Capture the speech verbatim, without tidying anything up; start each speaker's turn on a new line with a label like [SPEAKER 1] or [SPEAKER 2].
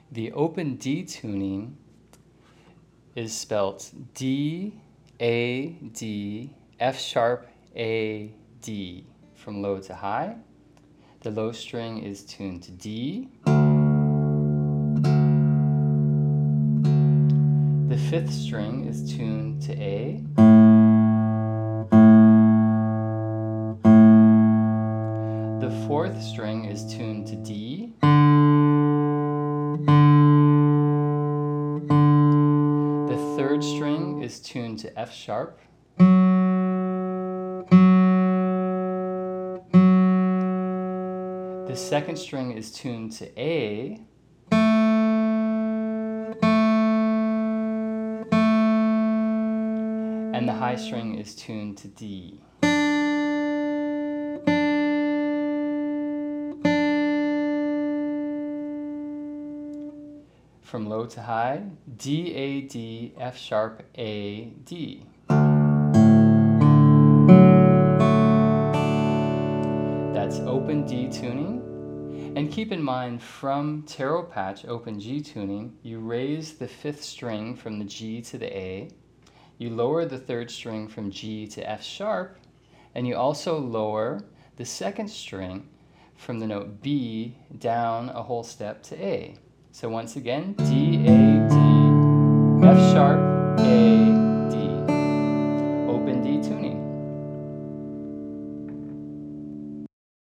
[SPEAKER 1] The open D tuning is spelt D, A, D, F sharp, A, D from low to high. The low string is tuned to D. The fifth string is tuned to A. The fourth string is tuned to D. The third string is tuned to F sharp. The second string is tuned to A. And the high string is tuned to D. From low to high, D, A, D, F sharp, A, D. That's open D tuning. And keep in mind, from taro patch open G tuning, you raise the fifth string from the G to the A, you lower the third string from G to F sharp, and you also lower the second string from the note B down a whole step to A. So once again, D, A, D, F sharp, A,